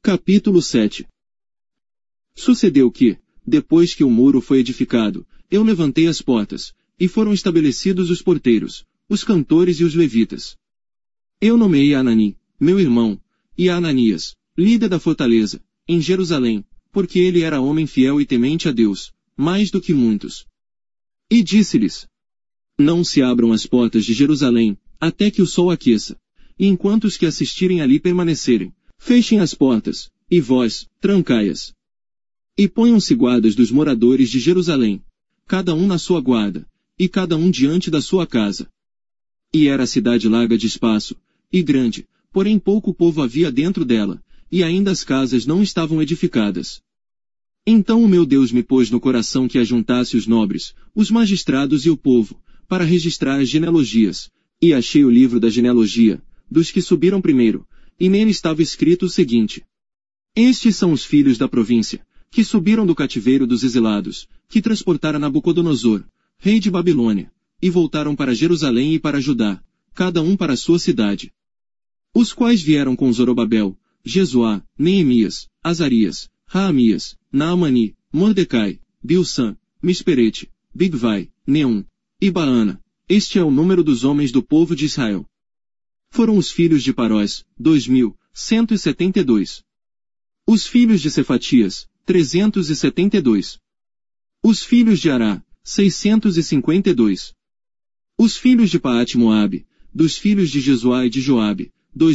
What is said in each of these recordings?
Capítulo 7. Sucedeu que, depois que o muro foi edificado, eu levantei as portas, e foram estabelecidos os porteiros, os cantores e os levitas. Eu nomeei a Anani, meu irmão, e a Ananias, líder da fortaleza, em Jerusalém, porque ele era homem fiel e temente a Deus, mais do que muitos. E disse-lhes: Não se abram as portas de Jerusalém, até que o sol aqueça, e enquanto os que assistirem ali permanecerem, fechem as portas, e vós, trancai-as. E ponham-se guardas dos moradores de Jerusalém, cada um na sua guarda, e cada um diante da sua casa. E era a cidade larga de espaço, e grande, porém pouco povo havia dentro dela, e ainda as casas não estavam edificadas. Então o meu Deus me pôs no coração que ajuntasse os nobres, os magistrados e o povo, para registrar as genealogias, e achei o livro da genealogia, dos que subiram primeiro, e nele estava escrito o seguinte: Estes são os filhos da província, que subiram do cativeiro dos exilados, que transportaram Nabucodonosor, rei de Babilônia, e voltaram para Jerusalém e para Judá, cada um para a sua cidade. Os quais vieram com Zorobabel, Jesuá, Neemias, Azarias, Raamias, Naamani, Mordecai, Bilsan, Misperete, Bigvai, Neum, e Baana. Este é o número dos homens do povo de Israel. Foram os filhos de Parós, 2.172. Os filhos de Cefatias, 372. Os filhos de Ará, 652. Os filhos de Paate-Moabe, dos filhos de Jesuá e de Joabe,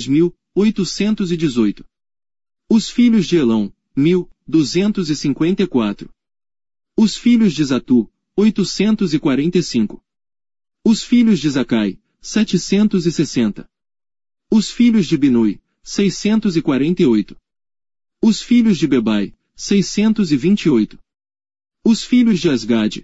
2.818. Os filhos de Elão, 1.254. Os filhos de Zatu, 845. Os filhos de Zacai, 760. Os filhos de Binui, 648. Os filhos de Bebai, 628. Os filhos de Asgade,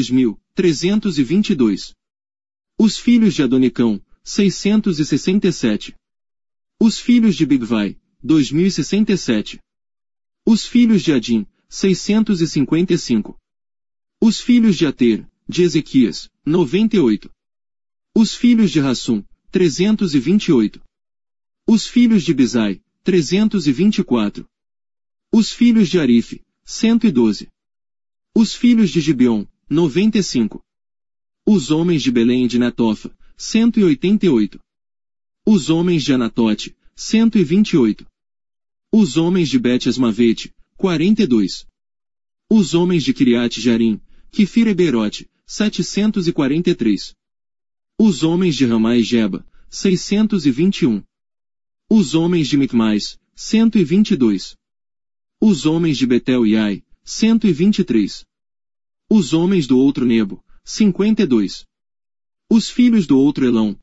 2.322. Os filhos de Adonicão, 667. Os filhos de Bigvai, 2.067. Os filhos de Adim, 655. Os filhos de Ater, de Ezequias, 98. Os filhos de Rassum, 328. Os filhos de Bizai, 324. Os filhos de Arife, 112. Os filhos de Gibeon, 95. Os homens de Belém e de Netofa, 188. Os homens de Anatote, 128. Os homens de Bet-Asmavete, 42. Os homens de Kiriat-Jearim, Kefir-Beerote, 743. Os homens de Ramá e Geba, 621. Os homens de Micmais, 122. Os homens de Betel e Ai, 123. Os homens do outro Nebo, 52. Os filhos do outro Elão,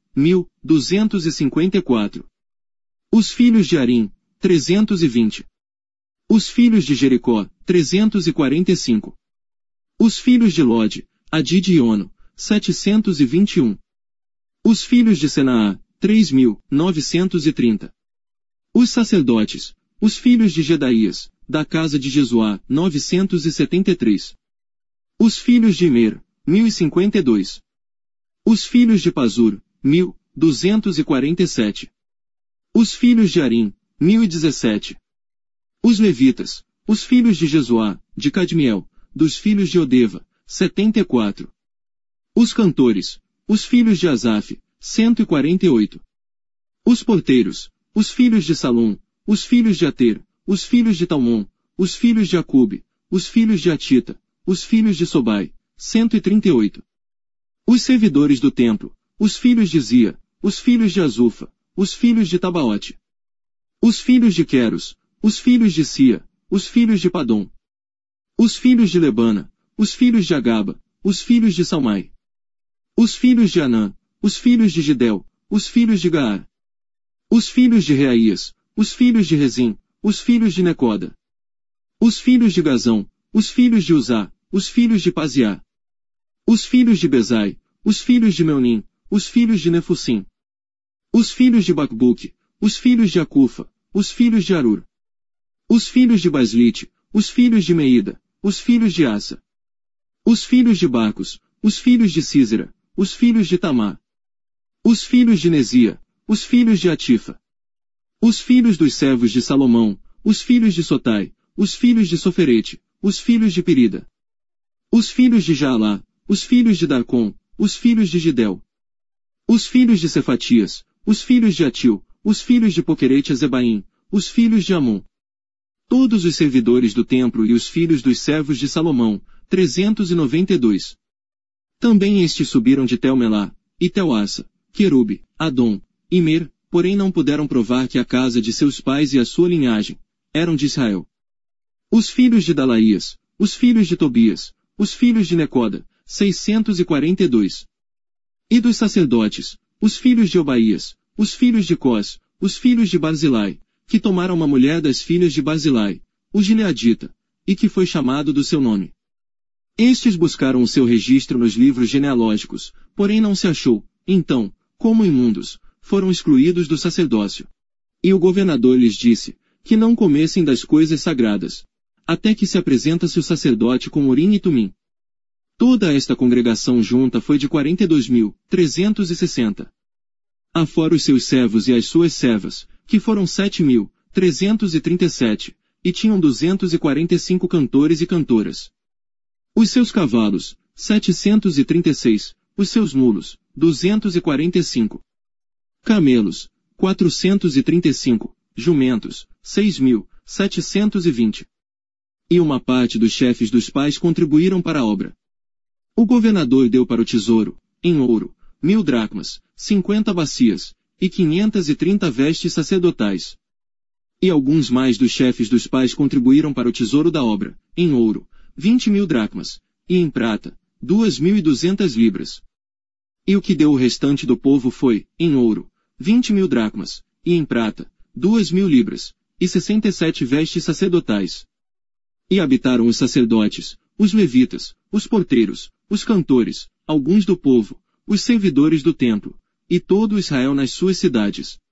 1.254. Os filhos de Arim, 320. Os filhos de Jericó, 345. Os filhos de Lode, Adid e Ono, 721. Os filhos de Senaá, 3.930. Os sacerdotes, os filhos de Gedaías, da casa de Jesuá, 973. Os filhos de Imer, 1052. Os filhos de Pazur, 1.247. Os filhos de Arim, 1017. Os levitas, os filhos de Jesuá, de Cadmiel, dos filhos de Odeva, 74. Os cantores, os filhos de Asaf, 148. Os porteiros, os filhos de Salum, os filhos de Ater, os filhos de Talmon, os filhos de Acube, os filhos de Atita, os filhos de Sobai, 138. Os servidores do templo, os filhos de Zia, os filhos de Azufa, os filhos de Tabaote. Os filhos de Queros, os filhos de Sia, os filhos de Padom. Os filhos de Lebana, os filhos de Agaba, os filhos de Salmai. Os filhos de Anã, os filhos de Gidel, os filhos de Gaar. Os filhos de Reaías, os filhos de Rezim, os filhos de Necoda. Os filhos de Gazão, os filhos de Uzá, os filhos de Paziá. Os filhos de Bezai, os filhos de Meunim, os filhos de Nefussim. Os filhos de Bacbuque, os filhos de Acufa, os filhos de Arur. Os filhos de Baslite, os filhos de Meida, os filhos de Assa. Os filhos de Bacos, os filhos de Císera, os filhos de Tamá. Os filhos de Nezia, os filhos de Atifa. Os filhos dos servos de Salomão, os filhos de Sotai, os filhos de Soferete, os filhos de Perida, os filhos de Jaalá, os filhos de Darcom, os filhos de Gidel, os filhos de Cefatias, os filhos de Atil, os filhos de Poquerete Zebaim, os filhos de Amon. Todos os servidores do templo e os filhos dos servos de Salomão, 392. Também estes subiram de Tel-Melá, e Tel-Assa, Querube, Adom, e Mer, porém não puderam provar que a casa de seus pais e a sua linhagem eram de Israel. Os filhos de Dalaías, os filhos de Tobias, os filhos de Necoda, 642. E dos sacerdotes, os filhos de Obaías, os filhos de Cós, os filhos de Barzilai, que tomaram uma mulher das filhas de Barzilai, o gileadita, e que foi chamado do seu nome. Estes buscaram o seu registro nos livros genealógicos, porém não se achou, então, como imundos, foram excluídos do sacerdócio. E o governador lhes disse, que não comessem das coisas sagradas, até que se apresentasse o sacerdote com Urim e Tumim. Toda esta congregação junta foi de 42.360. Afora os seus servos e as suas servas, que foram 7.337, e tinham 245 cantores e cantoras. Os seus cavalos, 736, os seus mulos, 245. Camelos, 435, jumentos, 6.720. E uma parte dos chefes dos pais contribuíram para a obra. O governador deu para o tesouro, em ouro, 1.000 dracmas, 50 bacias, e 530 vestes sacerdotais. E alguns mais dos chefes dos pais contribuíram para o tesouro da obra, em ouro, 20.000 dracmas, e em prata, 2.200 libras. E o que deu o restante do povo foi, em ouro, 20.000 dracmas, e em prata, 2.000 libras, e 67 vestes sacerdotais. E habitaram os sacerdotes, os levitas, os porteiros, os cantores, alguns do povo, os servidores do templo, e todo Israel nas suas cidades.